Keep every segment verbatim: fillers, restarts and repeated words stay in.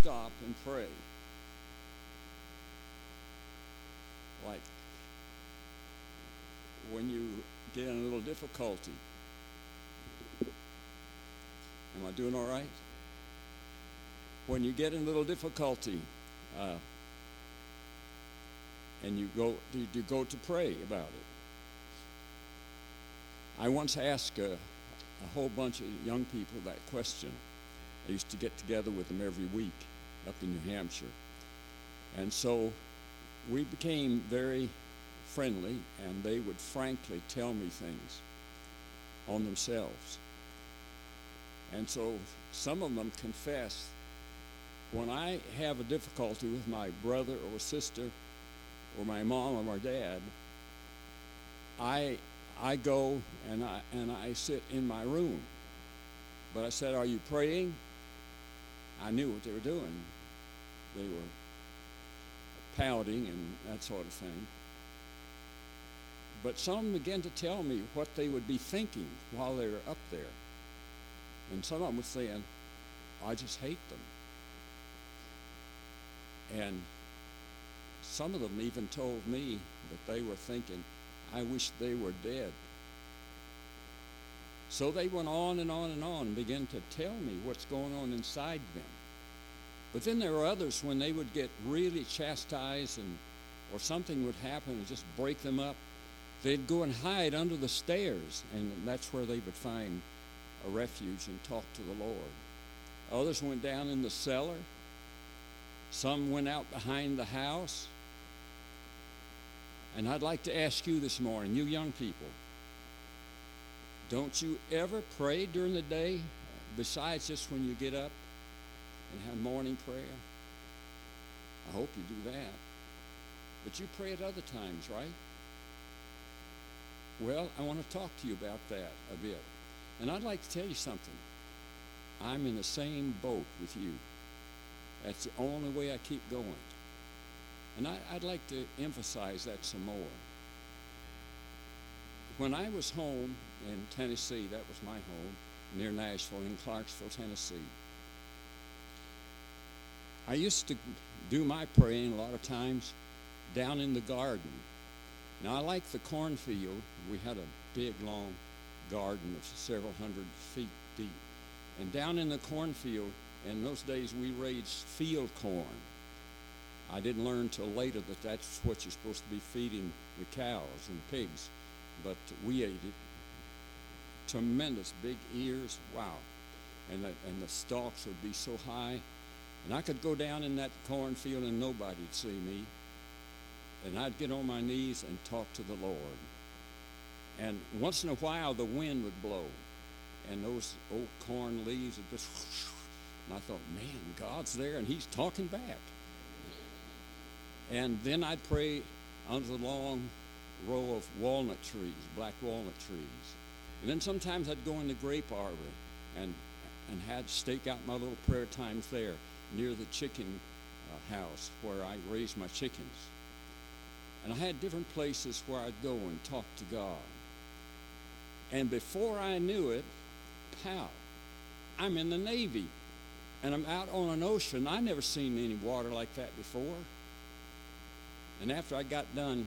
stop and pray. Like when you get in a little difficulty. Am I doing all right? When you get in a little difficulty, uh, and you go, you, you go to pray about it. I once asked a, a whole bunch of young people that question. I used to get together with them every week up in New Hampshire. And so we became very friendly, and they would frankly tell me things on themselves. And so some of them confess, when I have a difficulty with my brother or sister or my mom or my dad, I I go and I and I sit in my room. But I said, "Are you praying?" I knew what they were doing. They were pouting and that sort of thing. But some began to tell me what they would be thinking while they were up there. And some of them were saying, "I just hate them." And some of them even told me that they were thinking, "I wish they were dead." So they went on and on and on and began to tell me what's going on inside them. But then there were others, when they would get really chastised and or something would happen and just break them up, they'd go and hide under the stairs, and that's where they would find a refuge and talk to the Lord. Others went down in the cellar. Some went out behind the house. And I'd like to ask you this morning, you young people, don't you ever pray during the day besides just when you get up and have morning prayer? I hope you do that. But you pray at other times, right? Well, I want to talk to you about that a bit. And I'd like to tell you something. I'm in the same boat with you. That's the only way I keep going. And I, I'd like to emphasize that some more. When I was home in Tennessee, that was my home, near Nashville, in Clarksville, Tennessee, I used to do my praying a lot of times down in the garden. Now, I like the cornfield. We had a big, long garden of several hundred feet deep. And down in the cornfield, in those days, we raised field corn. I didn't learn till later that that's what you're supposed to be feeding the cows and pigs, but we ate it. Tremendous big ears, wow. And the, and the stalks would be so high. And I could go down in that cornfield and nobody'd see me. And I'd get on my knees and talk to the Lord. And once in a while, the wind would blow, and those old corn leaves would just whoosh. And I thought, man, God's there, and he's talking back. And then I'd pray under the long row of walnut trees, black walnut trees. And then sometimes I'd go in the grape arbor and and had stake out my little prayer times there near the chicken uh, house where I raised my chickens. And I had different places where I'd go and talk to God. And before I knew it, pow, I'm in the Navy. And I'm out on an ocean. I never seen any water like that before. And after I got done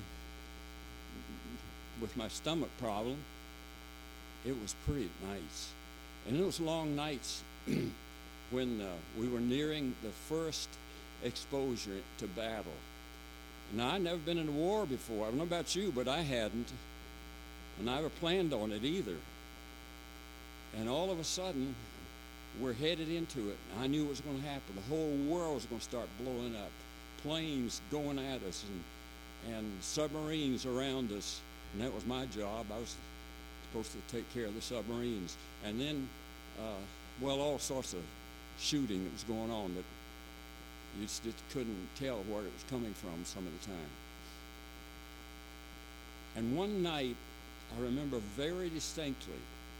with my stomach problem, it was pretty nice. And those long nights when uh, we were nearing the first exposure to battle. Now, I'd never been in a war before. I don't know about you, but I hadn't. And I never planned on it either. And all of a sudden, we're headed into it. I knew what was going to happen. The whole world was going to start blowing up. Planes going at us and, and submarines around us. And that was my job. I was supposed to take care of the submarines. And then, uh, well, all sorts of shooting that was going on that you just couldn't tell where it was coming from some of the time. And one night, I remember very distinctly,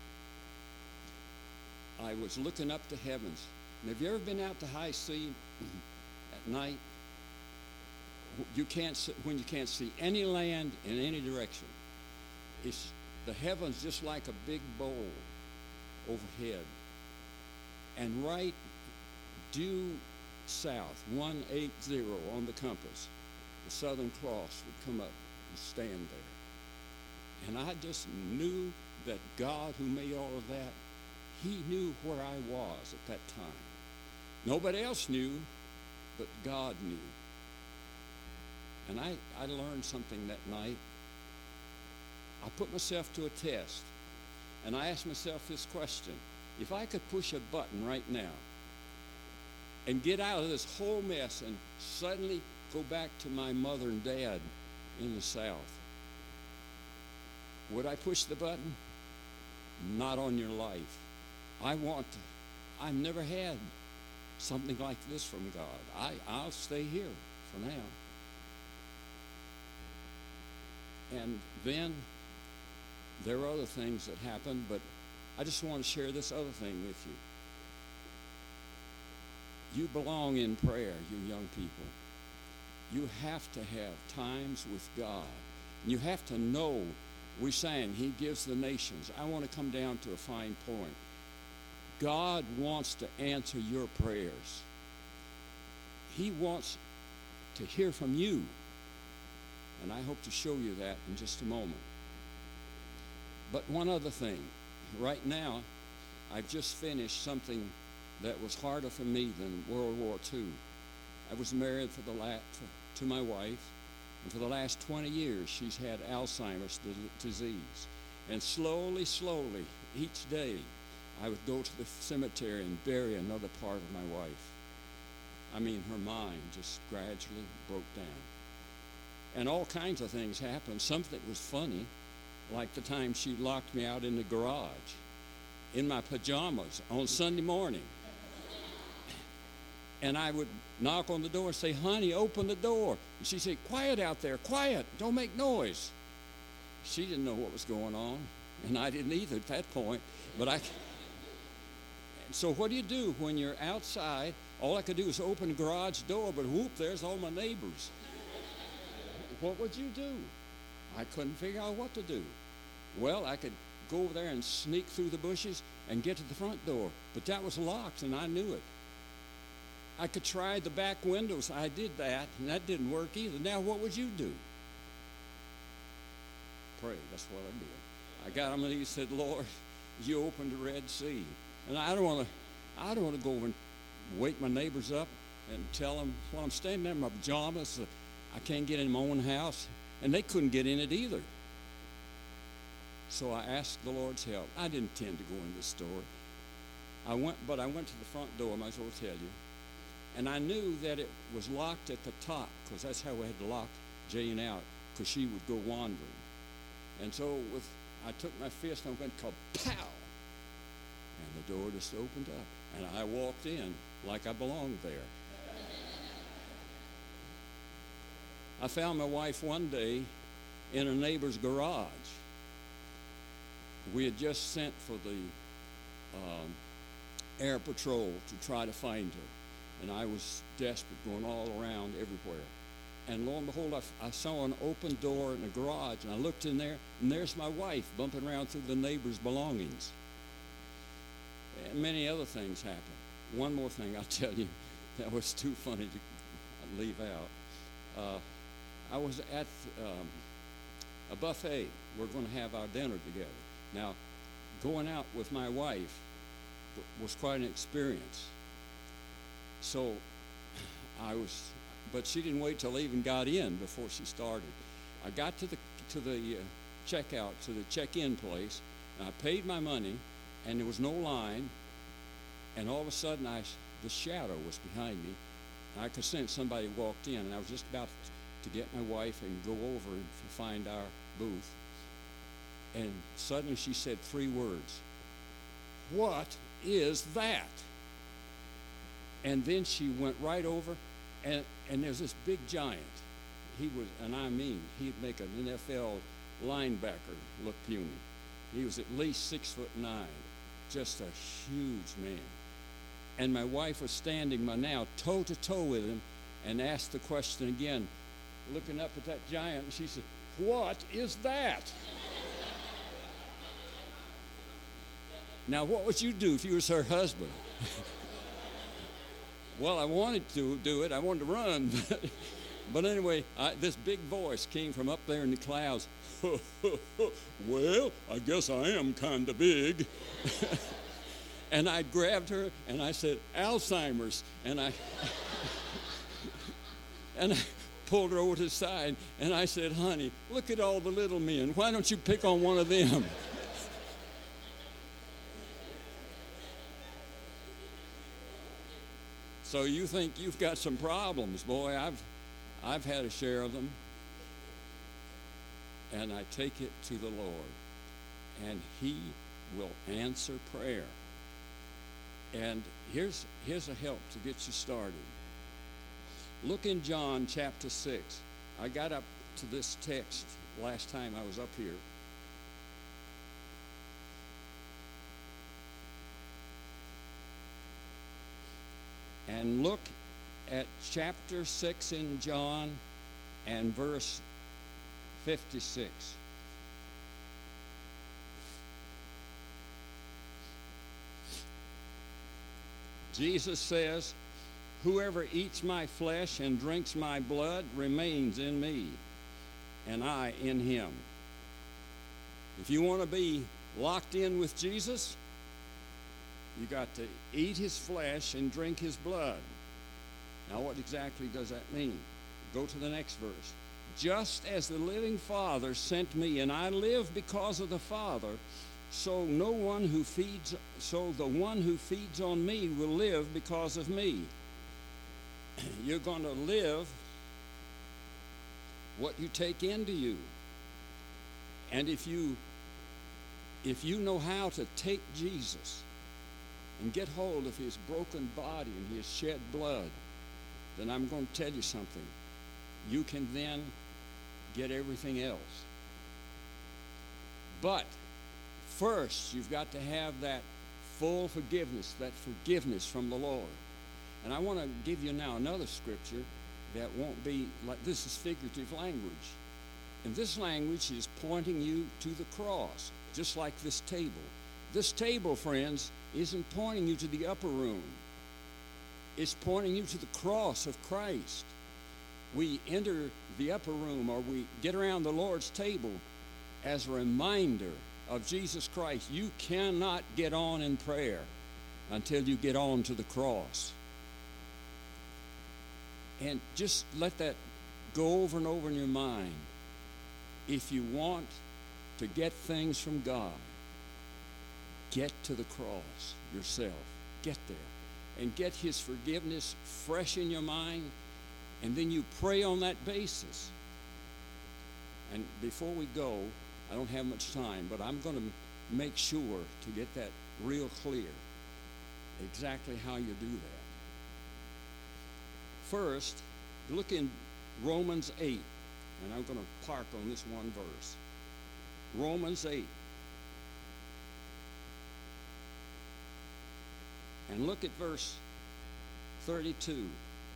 I was looking up to heavens. And have you ever been out to high sea at night? You can't see, when you can't see any land in any direction. It's the heavens just like a big bowl overhead. And right due south, one eighty on the compass. The Southern Cross would come up and stand there. And I just knew that God who made all of that, he knew where I was at that time. Nobody else knew, but God knew. And I, I learned something that night. I put myself to a test, and I asked myself this question. If I could push a button right now and get out of this whole mess and suddenly go back to my mother and dad in the South, would I push the button? Not on your life. I want to, I've never had something like this from God. I, I'll stay here for now. And then there are other things that happened, but I just want to share this other thing with you. You belong in prayer, you young people. You have to have times with God. And you have to know, we sang, he gives the nations. I want to come down to a fine point. God wants to answer your prayers. He wants to hear from you. And I hope to show you that in just a moment. But one other thing. Right now, I've just finished something that was harder for me than World War Two. I was married for the la- to my wife, and for the last twenty years, she's had Alzheimer's disease. And slowly, slowly, each day, I would go to the cemetery and bury another part of my wife. I mean, her mind just gradually broke down. And all kinds of things happened. Something was funny, like the time she locked me out in the garage in my pajamas on Sunday morning. And I would knock on the door and say, honey, open the door. And she'd say, quiet out there, quiet, don't make noise. She didn't know what was going on, and I didn't either at that point. But I, so what do you do when you're outside? All I could do was open the garage door, but whoop, there's all my neighbors. What would you do? I couldn't figure out what to do. Well, I could go over there and sneak through the bushes and get to the front door, but that was locked, and I knew it. I could try the back windows. I did that, and that didn't work either. Now, what would you do? Pray. That's what I did. I got on my knees and said, Lord, you opened the Red Sea. And I don't want to I don't want to go over and wake my neighbors up and tell them, while I'm standing there in my pajamas, I can't get in my own house. And they couldn't get in it either. So I asked the Lord's help. I didn't intend to go into the store. I went, but I went to the front door, I might as well tell you. And I knew that it was locked at the top, because that's how we had to lock Jane out, because she would go wandering. And so with, I took my fist and I went kapow, and the door just opened up, and I walked in like I belonged there. I found my wife one day in a neighbor's garage. We had just sent for the um, air patrol to try to find her. And I was desperate, going all around everywhere. And lo and behold, I, I saw an open door in the garage, and I looked in there, and there's my wife bumping around through the neighbor's belongings. And many other things happened. One more thing I'll tell you that was too funny to leave out. Uh, I was at um, a buffet. We're going to have our dinner together. Now, going out with my wife was quite an experience. So I was, but she didn't wait till I even got in before she started. I got to the to the uh, checkout, to the check-in place, and I paid my money, and there was no line. And all of a sudden, I the shadow was behind me, and I could sense somebody walked in, and I was just about to get my wife and go over and find our booth. And suddenly she said three words. What is that? And then she went right over, and, and there's this big giant. He was, and I mean, he'd make an N F L linebacker look puny. He was at least six foot nine, just a huge man. And my wife was standing now toe to toe with him and asked the question again, looking up at that giant, and she said, what is that? Now, what would you do if you was her husband? Well, I wanted to do it. I wanted to run. But anyway, I, this big voice came from up there in the clouds. Well, I guess I am kind of big. And I grabbed her and I said, Alzheimer's. And I, and I pulled her over to the side and I said, honey, look at all the little men. Why don't you pick on one of them? So you think you've got some problems. Boy, I've, I've had a share of them. And I take it to the Lord. And He will answer prayer. And here's, here's a help to get you started. Look in John chapter six. I got up to this text last time I was up here. And look at chapter six in John and verse fifty-six. Jesus says, whoever eats my flesh and drinks my blood remains in me, and I in him. If you want to be locked in with Jesus, you got to eat his flesh and drink his blood. Now, what exactly does that mean? Go to the next verse. Just as the living Father sent me, and I live because of the Father, so no one who feeds, so the one who feeds on me will live because of me. You're going to live what you take into you. And if you, if you know how to take Jesus and get hold of his broken body and his shed blood, then I'm going to tell you something. You can then get everything else. But first, you've got to have that full forgiveness, that forgiveness from the Lord. And I want to give you now another scripture that won't be like, this is figurative language. And this language is pointing you to the cross, just like this table. This table, friends, isn't pointing you to the upper room. It's pointing you to the cross of Christ. We enter the upper room, or we get around the Lord's table as a reminder of Jesus Christ. You cannot get on in prayer until you get on to the cross. And just let that go over and over in your mind. If you want to get things from God, get to the cross yourself. Get there. And get his forgiveness fresh in your mind. And then you pray on that basis. And before we go, I don't have much time, but I'm going to make sure to get that real clear, exactly how you do that. First, look in Romans eight, and I'm going to park on this one verse. Romans eight. And look at verse thirty-two.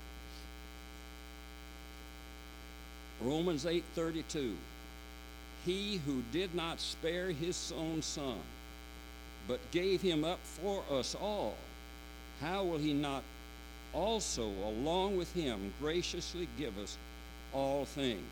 Romans eight thirty-two. He who did not spare his own son, but gave him up for us all, how will he not also, along with him, graciously give us all things?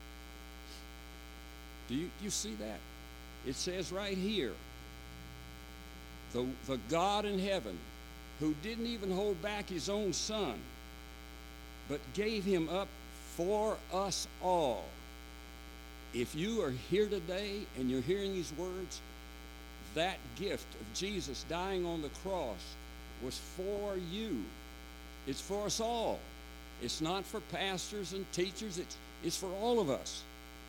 Do you, you see that? It says right here, the, the God in heaven, who didn't even hold back his own son, but gave him up for us all. If you are here today and you're hearing these words, that gift of Jesus dying on the cross was for you. It's for us all. It's not for pastors and teachers. It's, it's for all of us.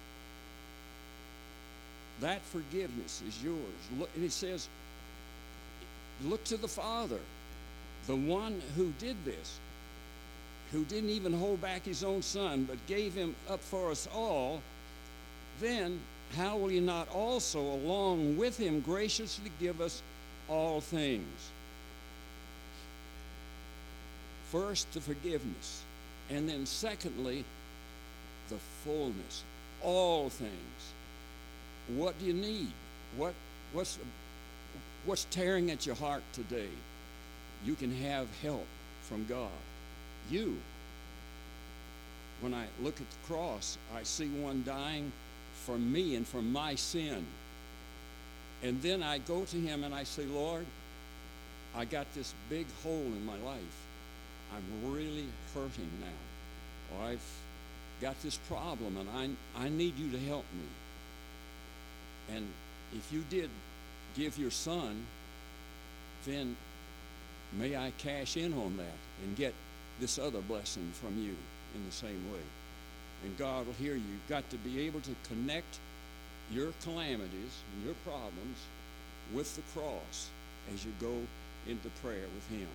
That forgiveness is yours. Look, and it says, look to the Father, the one who did this, who didn't even hold back his own son, but gave him up for us all. Then how will he not also, along with him, graciously give us all things? First, the forgiveness. And then secondly, the fullness. All things. What do you need? What, what's, what's tearing at your heart today? You can have help from God. you. When I look at the cross, I see one dying for me and for my sin. And then I go to him and I say, Lord, I got this big hole in my life. I'm really hurting now. Or I've got this problem and I, I need you to help me. And if you did give your son, then may I cash in on that and get this other blessing from you in the same way. And God will hear you. You've got to be able to connect your calamities and your problems with the cross as you go into prayer with him.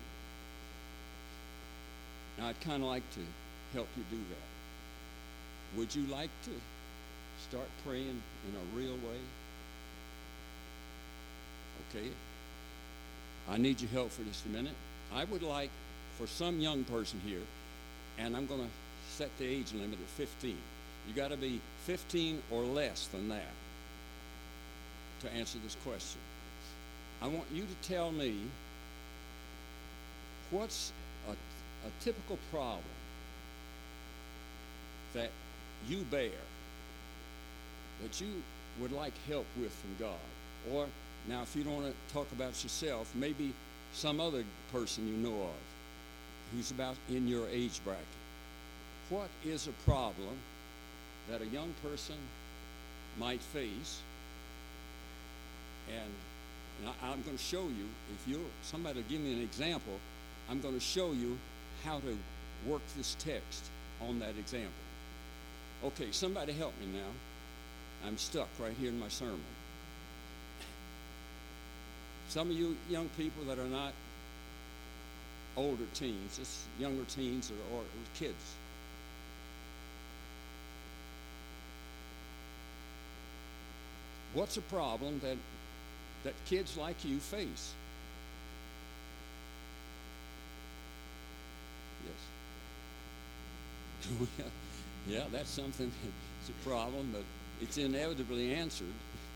Now, I'd kind of like to help you do that. Would you like to start praying in a real way? Okay. I need your help for just a minute. I would like for some young person here, and I'm going to set the age limit at fifteen. You got to be fifteen or less than that to answer this question. I want you to tell me what's a, a typical problem that you bear, that you would like help with from God. Or, now if you don't want to talk about yourself, maybe some other person you know of who's about in your age bracket. What is a problem that a young person might face? And, and I, I'm going to show you, if you somebody will give me an example, I'm going to show you how to work this text on that example. Okay, somebody help me now. I'm stuck right here in my sermon. Some of you young people that are not older teens, just younger teens or, or kids. What's a problem that that kids like you face? Yes. yeah, yeah, that's something. It's a problem, but it's inevitably answered.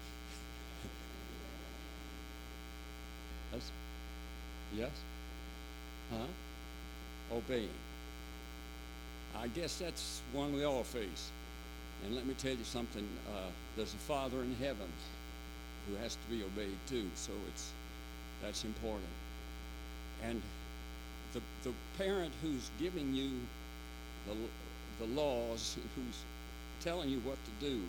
That's, yes? Huh? Obeying. I guess that's one we all face. And let me tell you something, uh, there's a Father in heaven who has to be obeyed too, so it's that's important. And the the parent who's giving you the, the laws, who's telling you what to do,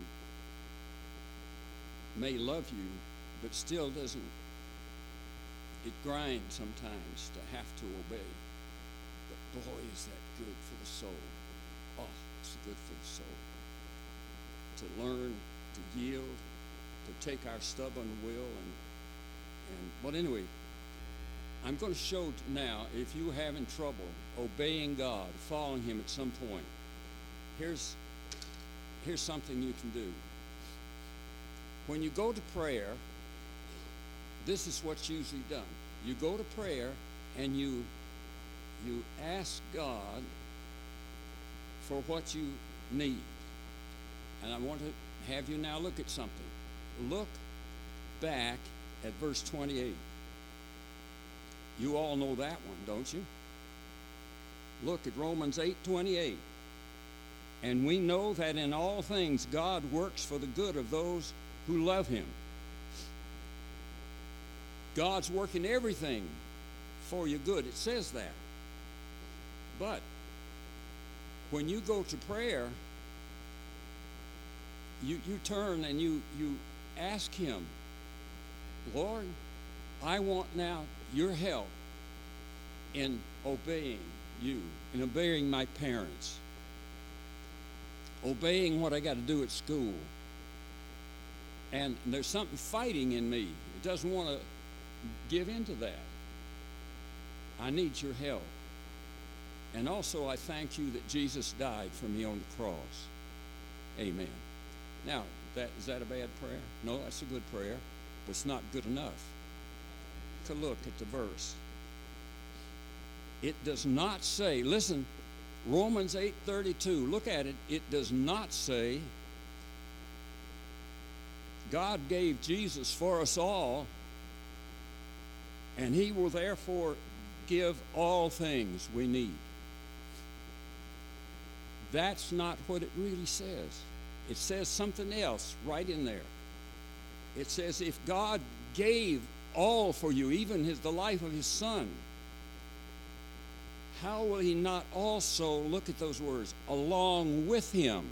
may love you, but still doesn't, it grinds sometimes to have to obey. But boy, is that good for the soul. Oh, it's good for the soul. To learn, to yield, to take our stubborn will and, and but anyway, I'm going to show now, if you're having trouble obeying God, following him at some point, here's, here's something you can do. When you go to prayer, this is what's usually done. You go to prayer and you, you ask God for what you need. And I want to have you now look at something. Look back at verse twenty-eight. You all know that one, don't you? Look at Romans eight twenty-eight. And we know that in all things God works for the good of those who love him. God's working everything for your good. It says that. But when you go to prayer, you, you turn and you, you ask him, Lord, I want now your help in obeying you, in obeying my parents, obeying what I got to do at school. And there's something fighting in me. It doesn't want to give in to that. I need your help. And also I thank you that Jesus died for me on the cross. Amen. Now, that, is that a bad prayer? No, that's a good prayer, but it's not good enough. Take a look at the verse. It does not say, listen, Romans eight thirty-two, look at it. It does not say God gave Jesus for us all, and he will therefore give all things we need. That's not what it really says. It says something else right in there. It says, if God gave all for you, even his, the life of his son, how will he not also, look at those words, along with him,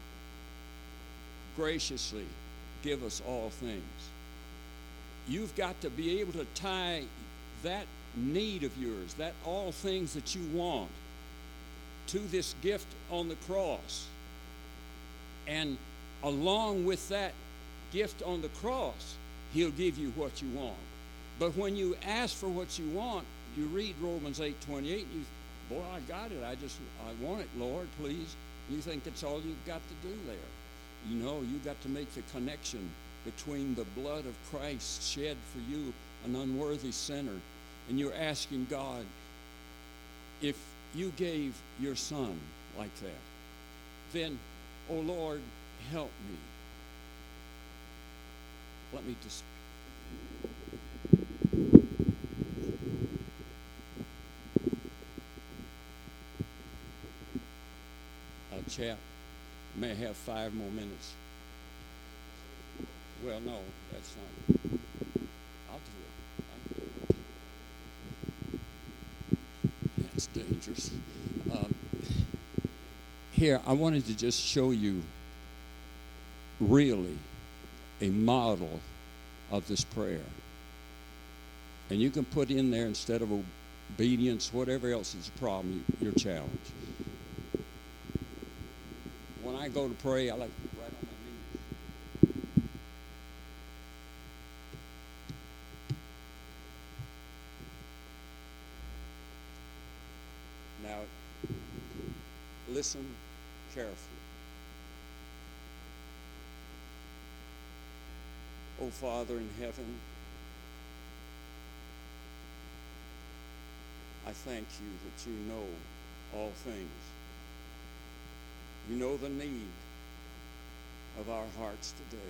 graciously give us all things? You've got to be able to tie that need of yours, that all things that you want, to this gift on the cross. And along with that gift on the cross, he'll give you what you want. But when you ask for what you want, you read Romans eight twenty-eight, and you, boy, I got it. I just, I want it, Lord, please. You think that's all you've got to do there. You know, you've got to make the connection between the blood of Christ shed for you, an unworthy sinner, and you're asking God, if you gave your son like that, then, oh Lord, help me. Let me just... A chap may have five more minutes. Well, no, that's not. I'll do it. I'll do it. That's dangerous. Um, here, I wanted to just show you really a model of this prayer. And you can put in there, instead of obedience, whatever else is a problem, your challenge. When I go to pray, I like to be right on my knees. Now, listen carefully. Oh, Father in heaven, I thank you that you know all things. You know the need of our hearts today.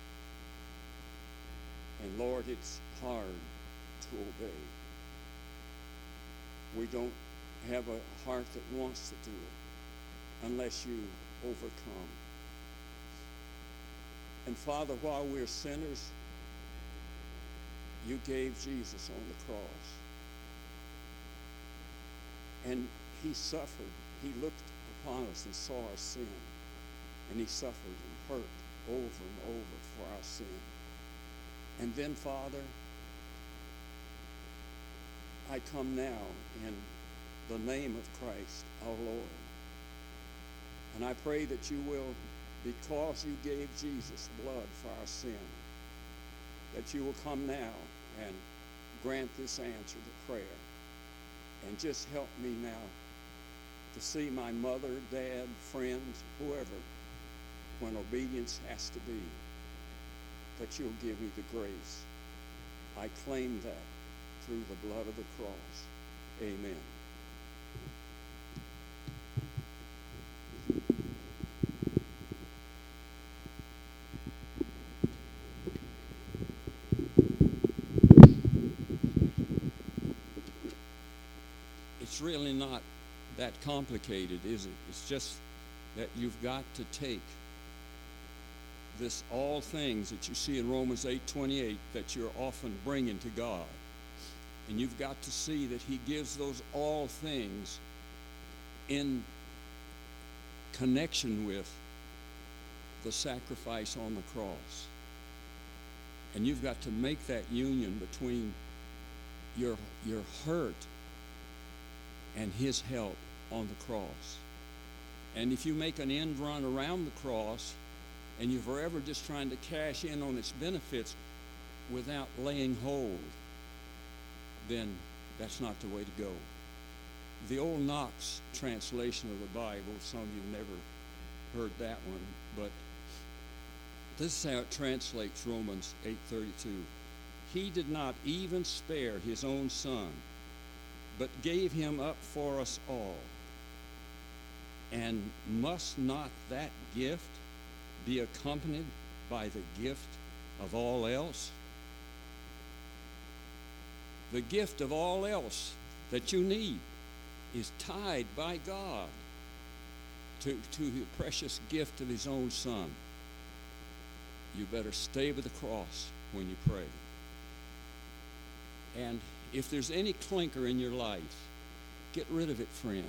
And Lord, it's hard to obey. We don't have a heart that wants to do it unless you overcome. And Father, while we're sinners, you gave Jesus on the cross. And he suffered. He looked upon us and saw our sin. And he suffered and hurt over and over for our sin. And then, Father, I come now in the name of Christ, our Lord. And I pray that you will, because you gave Jesus blood for our sin, that you will come now and grant this answer to prayer. And just help me now to see my mother, dad, friends, whoever, when obedience has to be, that you'll give me the grace. I claim that through the blood of the cross. Amen. It's really not that complicated, is it? It's just that you've got to take this all things that you see in Romans eight twenty-eight that you're often bringing to God. And you've got to see that he gives those all things in connection with the sacrifice on the cross. And you've got to make that union between your, your hurt and his help on the cross. And if you make an end run around the cross and you're forever just trying to cash in on its benefits without laying hold, then that's not the way to go. The old Knox translation of the Bible, some of you never heard that one, but this is how it translates Romans eight thirty-two. He did not even spare his own son, but gave him up for us all. And must not that gift be accompanied by the gift of all else? The gift of all else that you need is tied by God to, to the precious gift of his own son, you better stay with the cross when you pray. And if there's any clinker in your life, get rid of it, friend.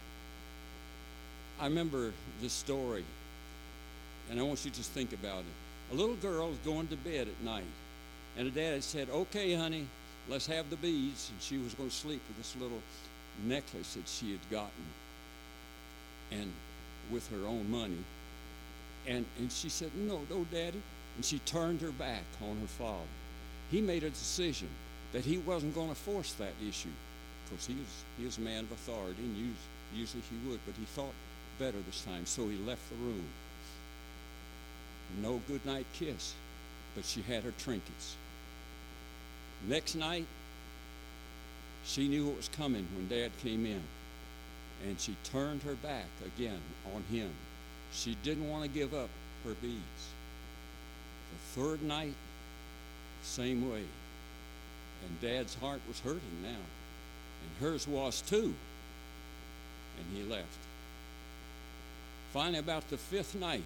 I remember this story, and I want you to just think about it. A little girl was going to bed at night, and her dad said, "Okay, honey, let's have the beads." And she was going to sleep with this little necklace that she had gotten, and with her own money. And, and she said, "No, no, Daddy." And she turned her back on her father. He made a decision that he wasn't going to force that issue, because he was, he was a man of authority, and usually, usually he would, but he thought better this time, so he left the room. No goodnight kiss, but she had her trinkets. Next night, she knew what was coming when Dad came in, and she turned her back again on him. She didn't want to give up her beads. The third night, same way. And Dad's heart was hurting now, and hers was too, and he left. Finally, about the fifth night,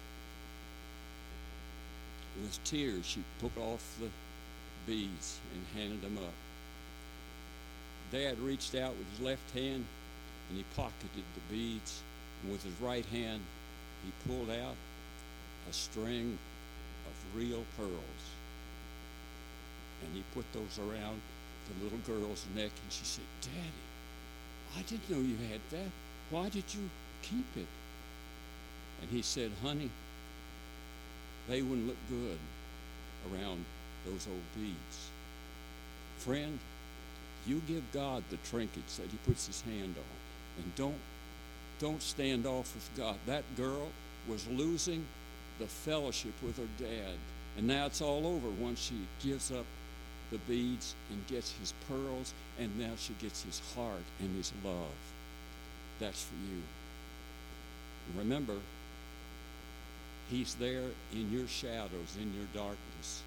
with tears, she took off the beads and handed them up. Dad reached out with his left hand, and he pocketed the beads, and with his right hand, he pulled out a string of real pearls. And he put those around the little girl's neck, and she said, "Daddy, I didn't know you had that. Why did you keep it?" And he said, "Honey, they wouldn't look good around those old beads." Friend, you give God the trinkets that he puts his hand on, and don't don't stand off with God. That girl was losing the fellowship with her dad, and now it's all over once she gives up the beads and gets his pearls, and now she gets his heart and his love. That's for you. Remember, he's there in your shadows, in your darkness.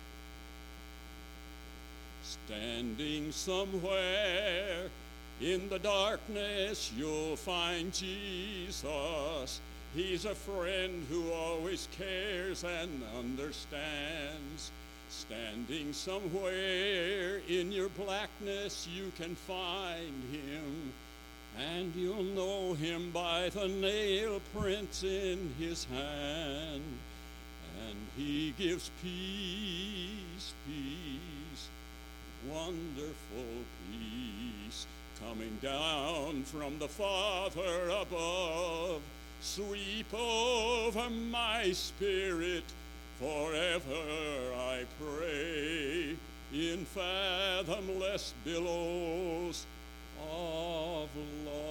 Standing somewhere in the darkness, you'll find Jesus. He's a friend who always cares and understands. Standing somewhere in your blackness, you can find him, and you'll know him by the nail prints in his hand. And he gives peace, peace, wonderful peace, coming down from the Father above. Sweep over my spirit, forever I pray, in fathomless billows of love.